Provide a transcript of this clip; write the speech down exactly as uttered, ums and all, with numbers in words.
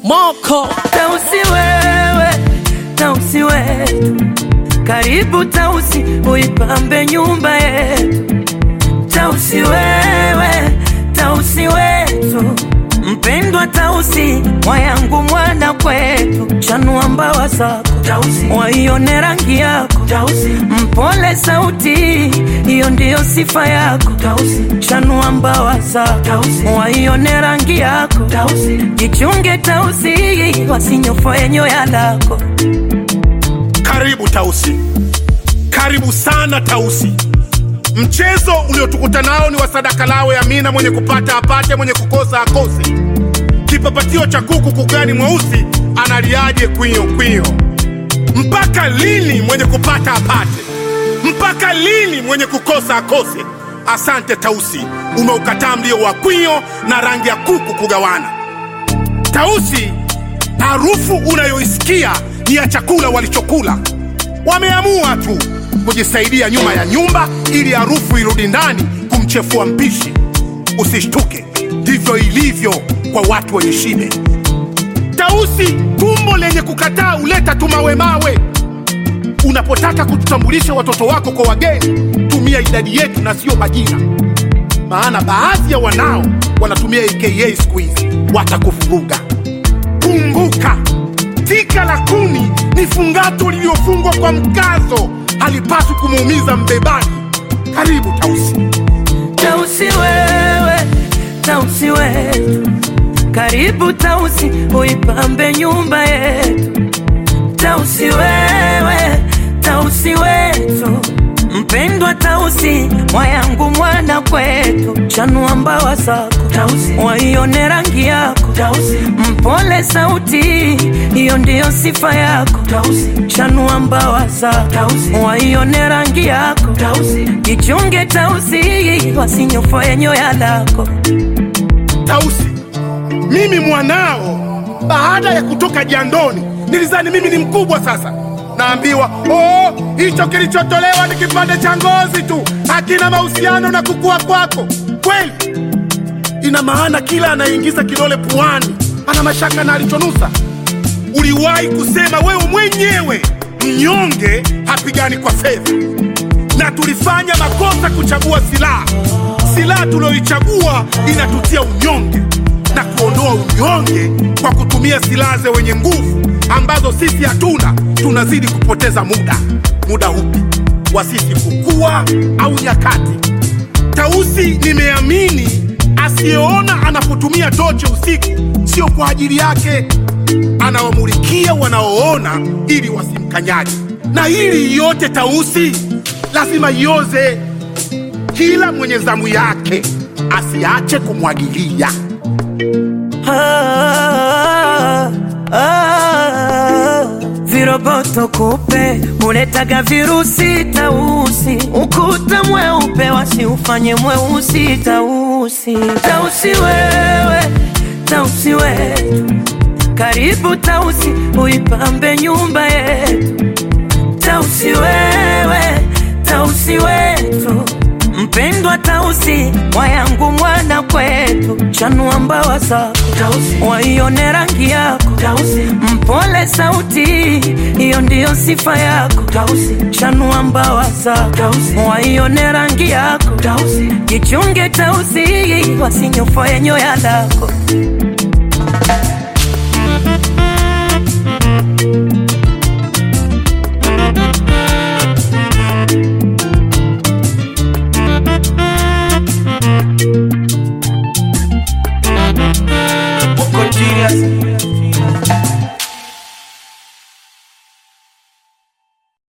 Moko Tausi wewe, Tausi wetu, karibu Tausi uipambe nyumba yetu. Tausi wewe, Tausi wetu, mpendwa Tausi, mwayangu mwana kwetu. Chanua mbawa zako Tausi, waione rangi yako Tausi, mpole sauti, hiyo ndiyo sifa yako Tausi. Chanua mbawa zako Tausi, waione rangi yako Tausi, jichunge Tausi, wasinyofoe nyoya lako. Karibu Tausi, karibu sana Tausi. Mchezo uliotukuta nao ni wa sadaka lawe Amina, mwenye kupata apate, mwenye kukosa akose. Kipapatio cha kuku kugani mweusi, analiaje kwio kwio. Mpaka lini mwenye kupata apate? Mpaka lini mwenye kukosa akose? Asante Tausi, umeukataa mlio wa kwio na rangi ya kuku kugawana. Tausi, harufu unayoisikia ni ya chakula walichokula. Wameamua tu kujisaidia nyuma ya nyumba ili harufu irudi ndani kumchefua mpishi. Usishtuke, ndivyo ilivyo kwa watu wenye shibe. Tausi, tumbo lenye kukataa uleta tumawe mawe. Unapotaka kututambulisha watoto wako kwa wageni, tumia idadi yetu na sio majina. Maana baadhi ya wanao wanatumia A K A siku hizi, watakuvuruga. Kumbuka, tika la kuni ni fungato liliofungwa kwa mkazo, halipaswi kumuumiza mbebaji. Karibu Tausi. Tausi wewe, Tausi wetu, karibu Tausi uipambe nyumba yetu. Tausi wewe, Tausi wetu, mpendwa Tausi, mwayangu mwana kwetu. Chanua mbawa zako Tausi, waione rangi yako Tausi, mpole sauti, hiyo ndiyo sifa yako Tausi. Chanua mbawa zako Tausi, waione rangi yako Tausi, jichunge Tausi, wasinyofoe nyoya lako. Tausi, mimi mwanao, baada ya kutoka jandoni, nilizani mimi ni mkubwa sasa. Naambiwa, oh, hicho kilichotolewa ni kipande cha ngozi tu, hakina mahusiano na kukua kwako. Kweli? Ina maana kila anaingiza kidole puani ana mashaka na alichonusa. Uliwahi kusema wewe mwenyewe, mnyonge hapigani kwa fedha. Na tulifanya makosa kuchagua silaha. Silaha tulioichagua inatutia unyonge na kuondoa unyonge kwa kutumia silaha za wenye nguvu ambazo sisi hatuna. Tunazidi kupoteza muda. Muda upi? Wa sisi kukua au nyakati? Tausi, nimeamini asiyeona anapotumia tochi usiku sio kwa ajili yake. Anawamulikia wanaoona ili wasimkanyaje. Na hili yote Tausi lazima ioze. Kila mwenye zamu yake asiache kumwagilia. Ah, ah, viroboto kupe uletaga virusi Tausi, ukuta mweupe wasiufanye mweusi Tausi. Tausi wewe, Tausi wetu, karibu Tausi uipambe nyumba yetu. Tausi wewe, Tausi wetu, mpendwa Tausi, mwayangu mwana kwetu. Chanua mbawa zako Tausi, waione rangi yako Tausi, mpole sauti, hiyo ndiyo sifa yako Tausi. Chanua mbawa zako Tausi, waione rangi yako Tausi, jichunge Tausi, wasinyofoe nyoya lako. Moko serious.